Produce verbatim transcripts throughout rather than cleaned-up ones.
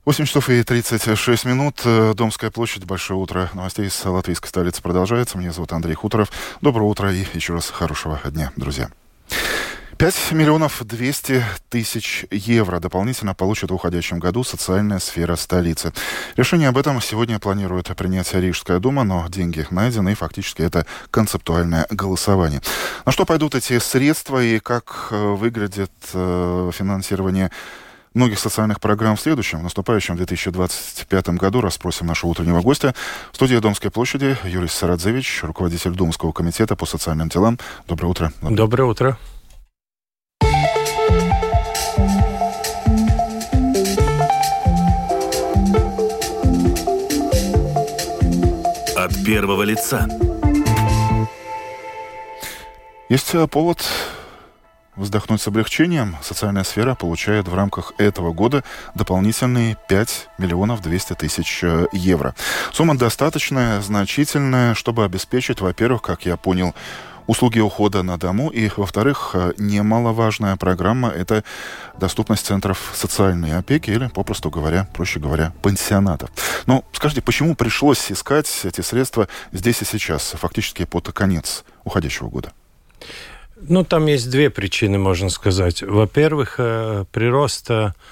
восемь часов и тридцать шесть минут. Домская площадь. Большое утро. Новостей из латвийской столицы продолжается. Меня зовут Андрей Хуторов. Доброе утро и еще раз хорошего дня, друзья. пять миллионов двести тысяч евро дополнительно получит в уходящем году социальная сфера столицы. Решение об этом сегодня планирует принять Рижская дума, но деньги найдены, и фактически это концептуальное голосование. На что пойдут эти средства и как выглядит э, финансирование многих социальных программ в следующем, в наступающем две тысячи двадцать пятом году, расспросим нашего утреннего гостя. В студии Домской площади Юрий Сарадзевич, руководитель Думского комитета по социальным делам. Доброе утро. Доброе утро. От первого лица. Есть повод вздохнуть с облегчением. Социальная сфера получает в рамках этого года дополнительные пять миллионов двести тысяч евро. Сумма достаточная, значительная, чтобы обеспечить, во-первых, как я понял, услуги ухода на дому, и, во-вторых, немаловажная программа – это доступность центров социальной опеки или, попросту говоря, проще говоря, пансионатов. Но скажите, почему пришлось искать эти средства здесь и сейчас, фактически под конец уходящего года? Ну, там есть две причины, можно сказать. Во-первых, прирост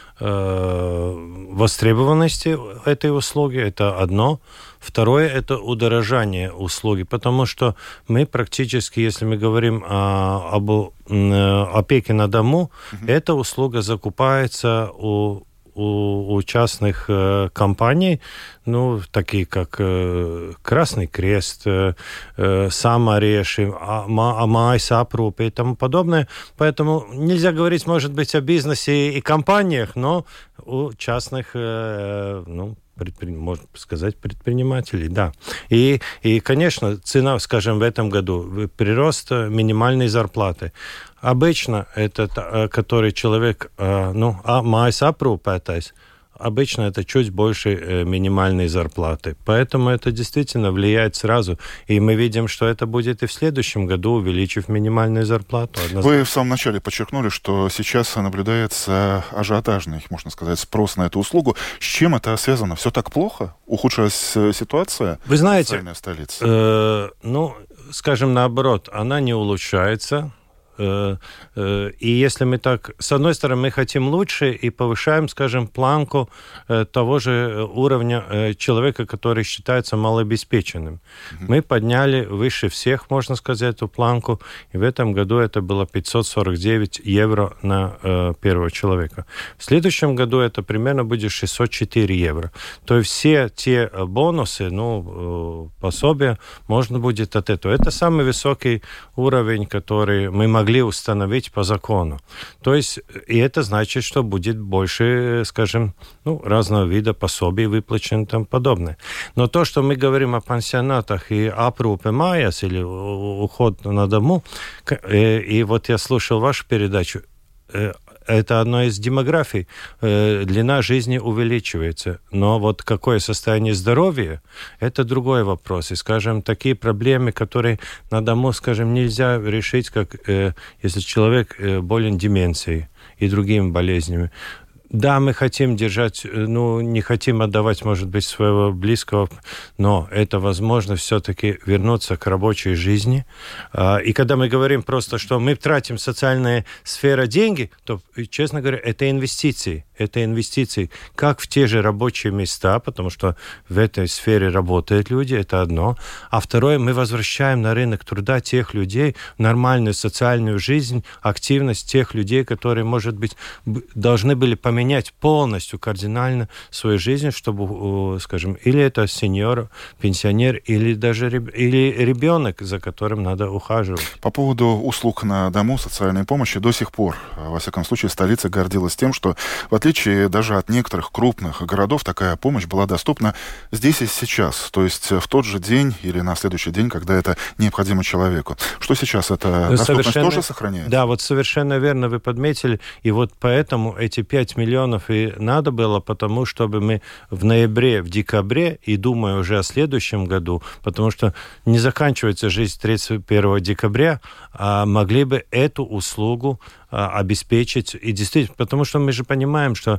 востребованности этой услуги – это одно. Второе – это удорожание услуги, потому что мы практически, если мы говорим о, об опеке на дому, mm-hmm. эта услуга закупается у У, у частных э, компаний, ну, такие как э, Красный Крест, э, э, Самареши, Амайс, Апрупе и тому подобное. Поэтому нельзя говорить, может быть, о бизнесе и компаниях, но у частных, э, ну, предпри... можно сказать, предпринимателей, да. И, и, конечно, цена, скажем, в этом году, прирост минимальной зарплаты. Обычно это, который человек, ну, mājas aprūpētājs, обычно это чуть больше минимальной зарплаты. Поэтому это действительно влияет сразу. И мы видим, что это будет и в следующем году, увеличив минимальную зарплату. Однозначно. Вы в самом начале подчеркнули, что сейчас наблюдается ажиотажный, можно сказать, спрос на эту услугу. С чем это связано? Все так плохо? Ухудшилась ситуация? Вы знаете, в социальной столице? Э, ну, скажем наоборот, она не улучшается. И если мы так, с одной стороны, мы хотим лучше и повышаем, скажем, планку того же уровня человека, который считается малообеспеченным. Mm-hmm. Мы подняли выше всех, можно сказать, эту планку, и в этом году это было пятьсот сорок девять евро на э, первого человека. В следующем году это примерно будет шестьсот четыре евро. То есть все те бонусы, ну, пособия можно будет от этого. Это самый высокий уровень, который мы могли установить по закону. То есть, и это значит, что будет больше, скажем, ну, разного вида пособий выплачено и тому подобное. Но то, что мы говорим о пансионатах и aprūpe mājās, или уход на дому, и вот я слушал вашу передачу, это одно из демографий. Длина жизни увеличивается. Но вот какое состояние здоровья, это другой вопрос. И, скажем, такие проблемы, которые на дому, скажем, нельзя решить, как если человек болен деменцией и другими болезнями. Да, мы хотим держать, ну, не хотим отдавать, может быть, своего близкого, но это возможно все-таки вернуться к рабочей жизни. И когда мы говорим просто, что мы тратим в социальную сферу деньги, то, честно говоря, это инвестиции. Это инвестиции как в те же рабочие места, потому что в этой сфере работают люди, это одно. А второе, мы возвращаем на рынок труда тех людей, нормальную социальную жизнь, активность тех людей, которые, может быть, должны были поменять менять полностью, кардинально свою жизнь, чтобы, скажем, или это сеньор, пенсионер, или даже или ребенок, за которым надо ухаживать. По поводу услуг на дому социальной помощи до сих пор, во всяком случае, столица гордилась тем, что в отличие даже от некоторых крупных городов, такая помощь была доступна здесь и сейчас, то есть в тот же день или на следующий день, когда это необходимо человеку. Что сейчас, эта доступность совершенно... тоже сохраняется? Да, вот совершенно верно вы подметили, и вот поэтому эти пять миллионов и надо было, потому чтобы мы в ноябре, в декабре, и думаю уже о следующем году, потому что не заканчивается жизнь тридцать первого декабря, а могли бы эту услугу а, обеспечить. И действительно, потому что мы же понимаем, что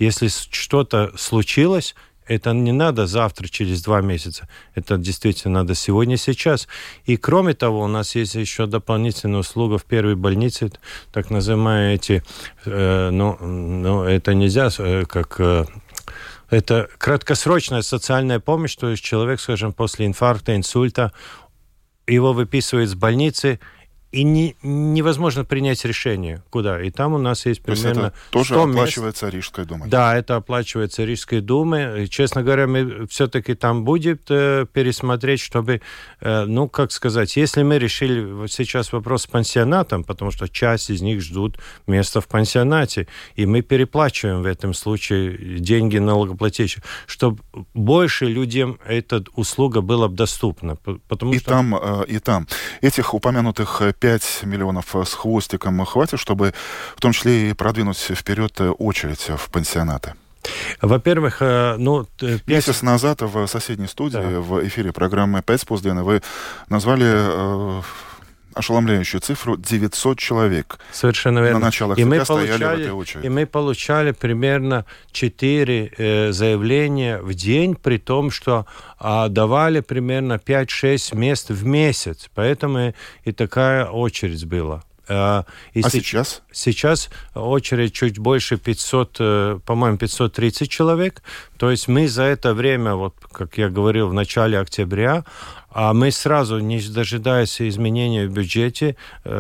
Если что-то случилось, это не надо завтра, через два месяца. Это действительно надо сегодня, сейчас. И кроме того, у нас есть еще дополнительная услуга в первой больнице, так называемые эти, э, ну, ну, это нельзя, э, как... Э, это краткосрочная социальная помощь, то есть человек, скажем, после инфаркта, инсульта, его выписывают из больницы, и не, невозможно принять решение, куда. И там у нас есть примерно... То есть это тоже оплачивается мест. Рижской думой? Да, это оплачивается Рижской думой. Честно говоря, мы все-таки там будем э, пересмотреть, чтобы, э, ну, как сказать, если мы решили вот сейчас вопрос с пансионатом, потому что часть из них ждут места в пансионате, и мы переплачиваем в этом случае деньги налогоплательщиков, чтобы больше людям эта услуга была доступна. Потому и что... там, э, и там. Этих упомянутых пять миллионов с хвостиком хватит, чтобы в том числе и продвинуть вперед очередь в пансионаты? Во-первых, ну... пять... Месяц назад в соседней студии, да. в эфире программы «Пять полдня» вы назвали э, ошеломляющую цифру девятьсот человек. Совершенно верно. На начало и мы стояли получали, в этой очереди. И мы получали примерно четыре э, заявления в день, при том, что э, давали примерно пять-шесть мест в месяц. Поэтому и такая очередь была. И а с... сейчас? Сейчас очередь чуть больше пятьсот, по-моему, пятьсот тридцать человек. То есть мы за это время, вот как я говорил, в начале октября, а мы сразу, не дожидаясь изменения в бюджете,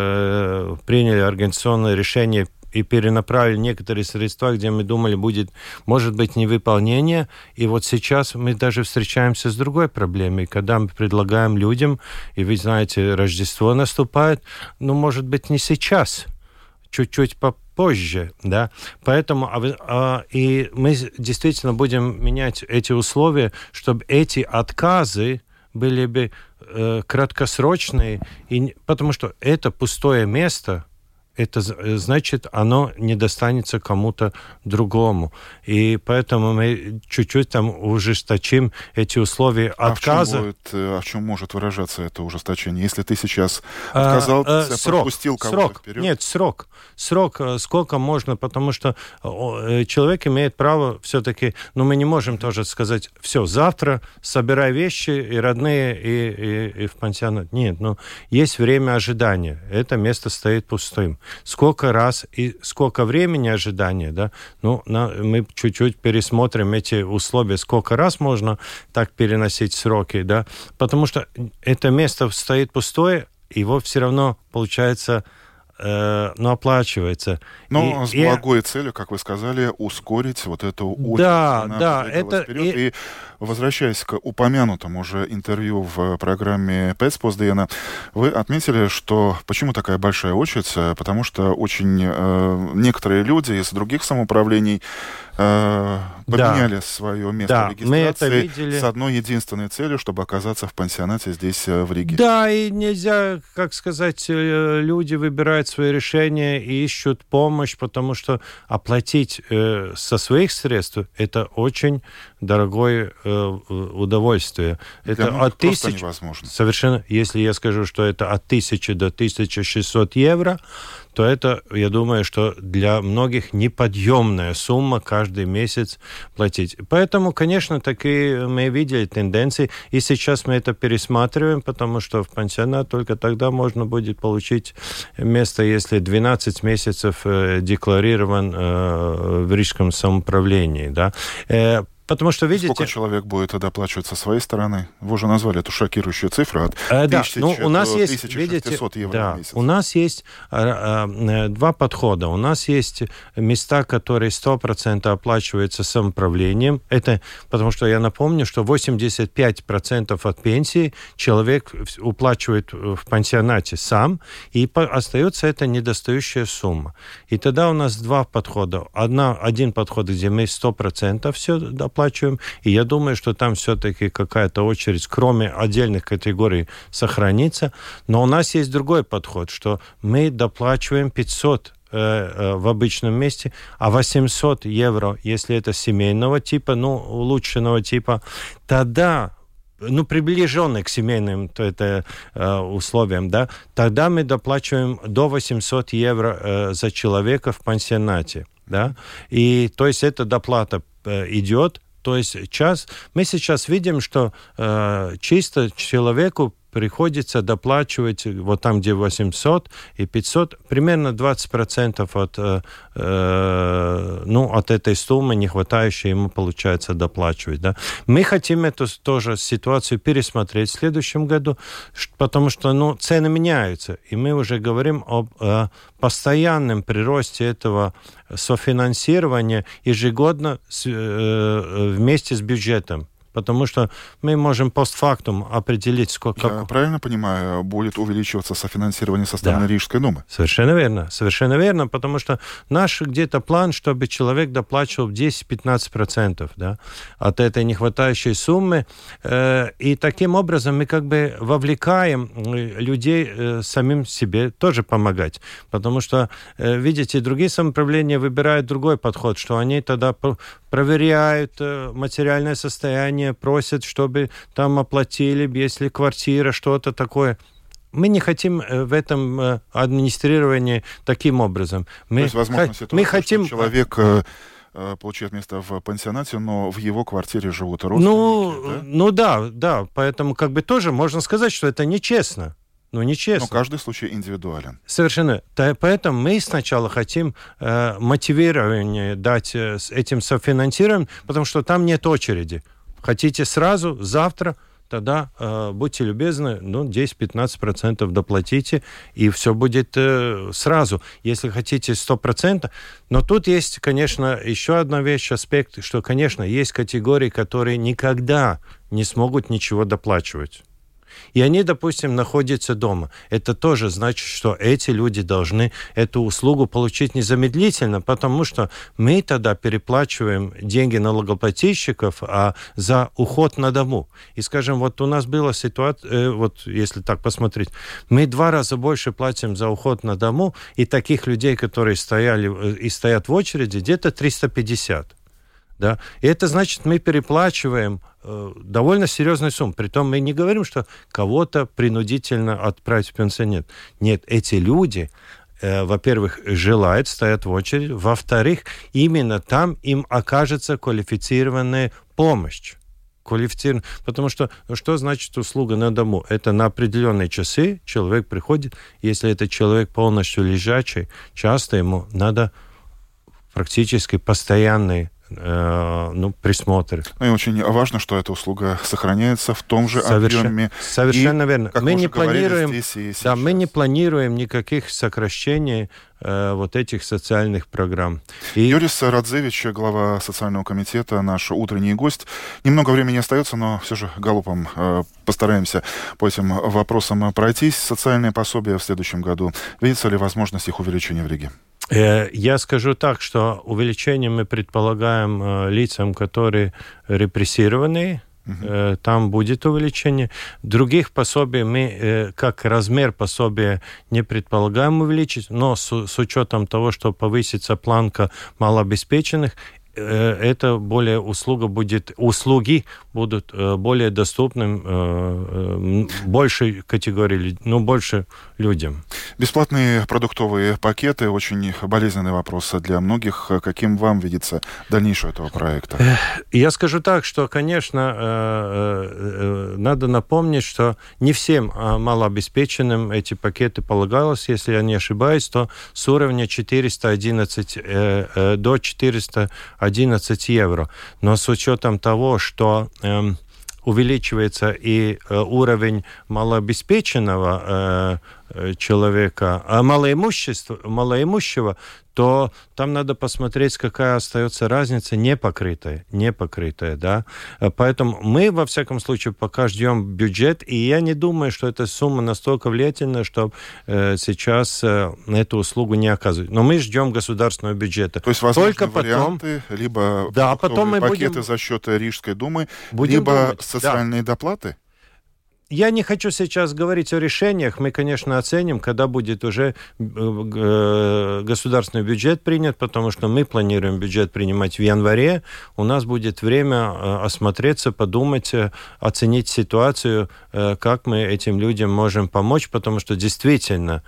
э, приняли организационное решение и перенаправили некоторые средства, где мы думали, будет, может быть, невыполнение. И вот сейчас мы даже встречаемся с другой проблемой, когда мы предлагаем людям, и вы знаете, Рождество наступает, ну, может быть, не сейчас, чуть-чуть попозже, да. Поэтому а, а, и мы действительно будем менять эти условия, чтобы эти отказы были бы э, краткосрочные, и, потому что это пустое место, это значит, оно не достанется кому-то другому. И поэтому мы чуть-чуть там ужесточим эти условия отказа. А в чем, будет, а в чем может выражаться это ужесточение? Если ты сейчас отказался, а, а, срок, пропустил кого-то срок. вперед? Нет, срок. Срок, сколько можно, потому что человек имеет право все-таки, ну, мы не можем тоже сказать, все, завтра собирай вещи и родные, и, и, и в пансионат. Нет, ну, есть время ожидания. Это место стоит пустым. Сколько раз и сколько времени ожидания, да, ну, на, мы чуть-чуть пересмотрим эти условия, сколько раз можно так переносить сроки, да, потому что это место стоит пустое, его все равно, получается, э, ну, оплачивается. Но и, с благой и... целью, как вы сказали, ускорить вот эту очередь. Да, да, это... Вперед. И... и возвращаясь к упомянутому уже интервью в программе «Пять полдня», вы отметили, что почему такая большая очередь? Потому что очень э, некоторые люди из других самоуправлений э, поменяли да. свое место да, регистрации с одной единственной целью, чтобы оказаться в пансионате здесь, в Риге. Да, и нельзя, как сказать, люди выбирают свои решения и ищут помощь, потому что оплатить э, со своих средств — это очень дорогое э, удовольствие. Для это от тысяч... невозможно. Совершенно. Если я скажу, что это от тысячи до тысячи шестисот евро, то это, я думаю, что для многих неподъемная сумма каждый месяц платить. Поэтому, конечно, такие мы видели тенденции, и сейчас мы это пересматриваем, потому что в пансионат только тогда можно будет получить место, если двенадцать месяцев э, декларирован э, в Рижском самоуправлении, да. Э, Потому что, видите... Сколько человек будет доплачивать со своей стороны? Вы уже назвали эту шокирующую цифру от э, да. тысячи ну, у нас до есть, тысячи шестисот видите, евро да, в месяц. У нас есть э, э, два подхода. У нас есть места, которые сто процентов оплачиваются самоуправлением. Это потому что я напомню, что восемьдесят пять процентов от пенсии человек уплачивает в пансионате сам, и по- остается эта недостающая сумма. И тогда у нас два подхода. Одна, один подход, где мы сто процентов все доплачиваем, и я думаю, что там все-таки какая-то очередь, кроме отдельных категорий, сохранится. Но у нас есть другой подход, что мы доплачиваем пятьсот э, э, в обычном месте, а восемьсот евро, если это семейного типа, ну, улучшенного типа, тогда ну, приближенный к семейным то это, э, условиям, да, тогда мы доплачиваем до восемьсот евро э, за человека в пансионате, да, и то есть эта доплата э, идет, то есть час, мы сейчас видим, что э, чисто человеку приходится доплачивать вот там, где восемьсот и пятьсот, примерно двадцать процентов от, э, э, ну, от этой суммы, не хватающей ему, получается, доплачивать. Да? Мы хотим эту тоже ситуацию пересмотреть в следующем году, потому что ну, цены меняются, и мы уже говорим об э, постоянном приросте этого софинансирования ежегодно с, э, вместе с бюджетом. Потому что мы можем постфактум определить, сколько... Я правильно понимаю, будет увеличиваться софинансирование со стороны да. Рижской думы? Совершенно верно. Совершенно верно, потому что наш где-то план, чтобы человек доплачивал десять-пятнадцать процентов да, от этой нехватающей суммы. И таким образом мы как бы вовлекаем людей самим себе тоже помогать. Потому что, видите, другие самоуправления выбирают другой подход, что они тогда проверяют материальное состояние, просят, чтобы там оплатили, если квартира, что-то такое. Мы не хотим в этом администрировании таким образом. Мы То есть, возможно, ситуация, мы хотим... что человек получает место в пансионате, но в его квартире живут родственники. Ну да? ну да, да, поэтому как бы тоже можно сказать, что это нечестно. Ну, нечестно. Но каждый случай индивидуален. Совершенно. Поэтому мы сначала хотим э, мотивирование дать э, с этим софинансированием, потому что там нет очереди. Хотите сразу, завтра, тогда э, будьте любезны, ну, десять-пятнадцать процентов доплатите, и все будет э, сразу. Если хотите сто процентов. Но тут есть, конечно, еще одна вещь, аспект, что, конечно, есть категории, которые никогда не смогут ничего доплачивать. И они, допустим, находятся дома. Это тоже значит, что эти люди должны эту услугу получить незамедлительно, потому что мы тогда переплачиваем деньги налогоплательщиков а за уход на дому. И, скажем, вот у нас была ситуация, вот если так посмотреть, мы два раза больше платим за уход на дому, и таких людей, которые стояли и стоят в очереди, где-то триста пятьдесят. Да? И это значит, мы переплачиваем э, довольно серьезную сумму. Притом мы не говорим, что кого-то принудительно отправить в пансионат. Нет, эти люди, э, во-первых, желают, стоят в очереди. Во-вторых, именно там им окажется квалифицированная помощь. Квалифицированная. Потому что, ну, что значит услуга на дому? Это на определенные часы человек приходит. Если этот человек полностью лежачий, часто ему надо практически постоянный ну, присмотр. Ну и очень важно, что эта услуга сохраняется в том же Совершен... объеме. Совершенно и, верно. Мы не планируем, здесь и да, мы не планируем никаких сокращений э, вот этих социальных программ. И... Юрис Радзевич, глава социального комитета, наш утренний гость. Немного времени остается, но все же галопом э, постараемся по этим вопросам пройтись. Социальные пособия в следующем году. Видится ли возможность их увеличения в Риге? Я скажу так, что увеличение мы предполагаем э, лицам, которые репрессированы. Uh-huh. Э, там будет увеличение. Других пособий мы, э, как размер пособия, не предполагаем увеличить, но с, с учетом того, что повысится планка малообеспеченных, это более услуга будет, услуги будут более доступным большей категории, ну, больше людям. Бесплатные продуктовые пакеты, очень болезненный вопрос для многих. Каким вам видится дальнейшее этого проекта? Я скажу так, что, конечно, надо напомнить, что не всем малообеспеченным эти пакеты полагалось. Если я не ошибаюсь, то с уровня четыреста одиннадцать до четыреста одиннадцать евро. Но с учетом того, что э, увеличивается и э, уровень малообеспеченного э, человека, а малоимущего, то там надо посмотреть, какая остается разница непокрытая, непокрытая, да. Поэтому мы, во всяком случае, пока ждем бюджет, и я не думаю, что эта сумма настолько влиятельна, что э, сейчас э, эту услугу не оказывают. Но мы ждем государственного бюджета. То есть, возможно, только варианты, потом, либо да, потом мы пакеты будем, за счет Рижской думы, будем либо думать. социальные Да. доплаты? я не хочу сейчас говорить о решениях. Мы, конечно, оценим, когда будет уже государственный бюджет принят, потому что мы планируем бюджет принимать в январе. У нас будет время осмотреться, подумать, оценить ситуацию, как мы этим людям можем помочь, потому что действительно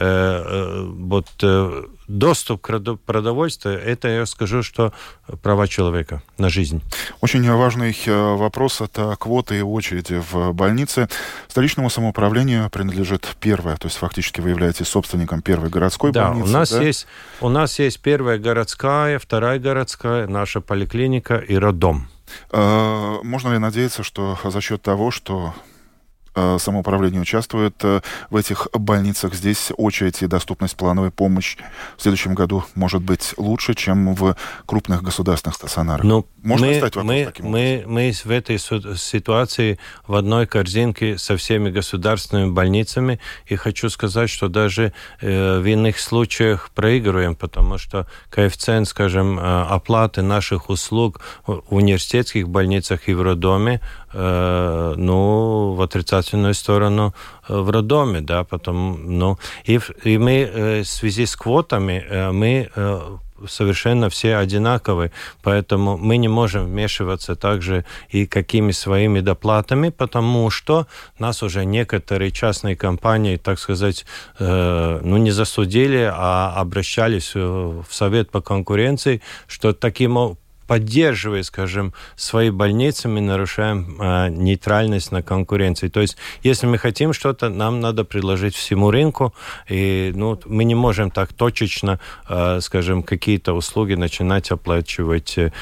вот доступ к продовольствию, это, я скажу, что права человека на жизнь. Очень важный вопрос – это квоты и очереди в больнице. Столичному самоуправлению принадлежит первая, то есть фактически вы являетесь собственником первой городской да, больницы. У нас да, есть, у нас есть первая городская, вторая городская, наша поликлиника и роддом. Можно ли надеяться, что за счет того, что самоуправление участвует в этих больницах, здесь очередь и доступность плановой помощи в следующем году может быть лучше, чем в крупных государственных стационарах? Ну, Можно мы, ставить вопрос мы, таким мы, мы в этой ситуации в одной корзинке со всеми государственными больницами, и хочу сказать, что даже э, в иных случаях проигрываем, потому что коэффициент, скажем, оплаты наших услуг в университетских больницах и в роддоме, э, ну, в отрицательном сторону в роддоме, да, потом, ну, и, и мы э, в связи с квотами, э, мы э, совершенно все одинаковы, поэтому мы не можем вмешиваться также и какими своими доплатами, потому что нас уже некоторые частные компании, так сказать, э, ну, не засудили, а обращались в Совет по конкуренции, что таким образом, поддерживая, скажем, свои больницы, мы нарушаем э, нейтральность на конкуренции. То есть, если мы хотим что-то, нам надо предложить всему рынку, и ну, мы не можем так точечно, э, скажем, какие-то услуги начинать оплачивать, э,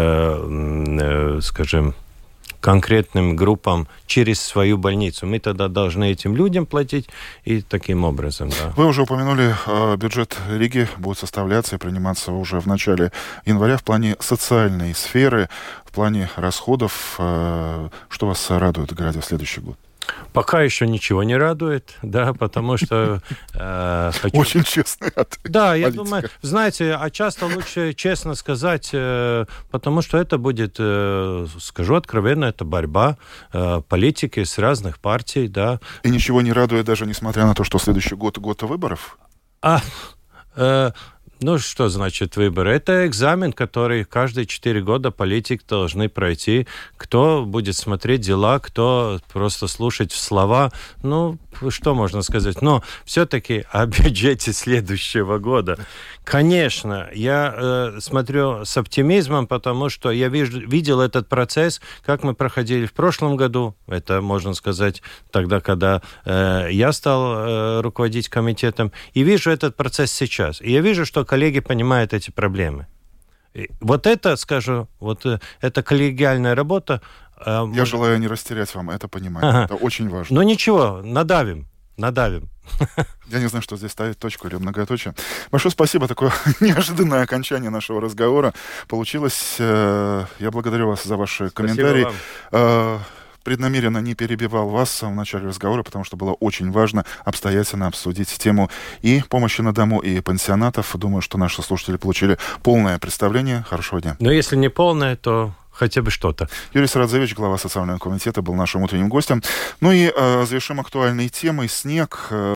э, скажем, конкретным группам через свою больницу. Мы тогда должны этим людям платить и таким образом, да. Вы уже упомянули, э, бюджет Риги будет составляться и приниматься уже в начале января в плане социальной сферы, в плане расходов. Э, что вас радует, глядя в следующий год? Пока еще ничего не радует, да, потому что... Э, хочу... Очень честный ответ. Да, я политика. думаю, знаете, а часто лучше честно сказать, э, потому что это будет, э, скажу откровенно, это борьба э, политики с разных партий, да. И ничего не радует, даже несмотря на то, что следующий год год выборов? А... Э, Ну, что значит выборы? Это экзамен, который каждые четыре года политики должны пройти. Кто будет смотреть дела, кто просто слушать слова. Ну, что можно сказать? Но все-таки о бюджете следующего года. Конечно, я э, смотрю с оптимизмом, потому что я вижу, видел этот процесс, как мы проходили в прошлом году. Это, можно сказать, тогда, когда э, я стал э, руководить комитетом. И вижу этот процесс сейчас. И я вижу, что коллеги понимают эти проблемы. И вот это, скажу, вот это коллегиальная работа. Э, я может... желаю не растерять вам это понимание. Ага. Это очень важно. Ну ничего, надавим. Надавим. Я не знаю, что здесь ставить, точку или многоточие. Большое спасибо. Такое неожиданное окончание нашего разговора получилось. Я благодарю вас за ваши комментарии. Преднамеренно не перебивал вас в начале разговора, потому что было очень важно обстоятельно обсудить тему и помощи на дому, и пенсионатов. Думаю, что наши слушатели получили полное представление. Хорошего дня. Но если не полное, то хотя бы что-то. Юрий Сарадзевич, глава социального комитета, был нашим утренним гостем. Ну и э, завершим актуальной темой. Снег.